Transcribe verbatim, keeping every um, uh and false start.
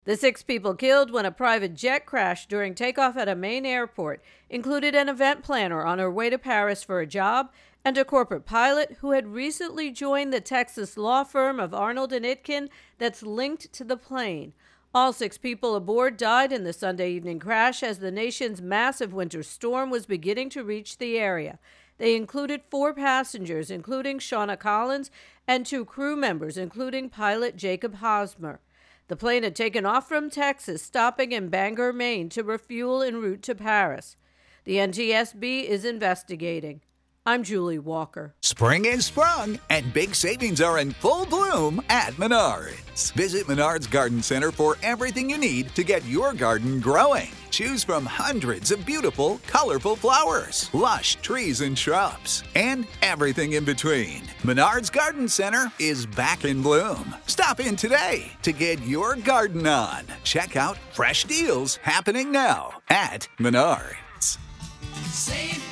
The six people killed when a private jet crashed during takeoff at a Maine airport included an event planner on her way to Paris for a job and a corporate pilot who had recently joined the Texas law firm of Arnold and Itkin that's linked to the plane. All six people aboard died in the Sunday evening crash as the nation's massive winter storm was beginning to reach the area. They included four passengers, including Shauna Collins, and two crew members, including pilot Jacob Hosmer. The plane had taken off from Texas, stopping in Bangor, Maine, to refuel en route to Paris. The N T S B is investigating. I'm Julie Walker. Spring is sprung, and big savings are in full bloom at Menards. Visit Menards Garden Center for everything you need to get your garden growing. Choose from hundreds of beautiful, colorful flowers, lush trees and shrubs, and everything in between. Menards Garden Center is back in bloom. Stop in today to get your garden on. Check out fresh deals happening now at Menards. Save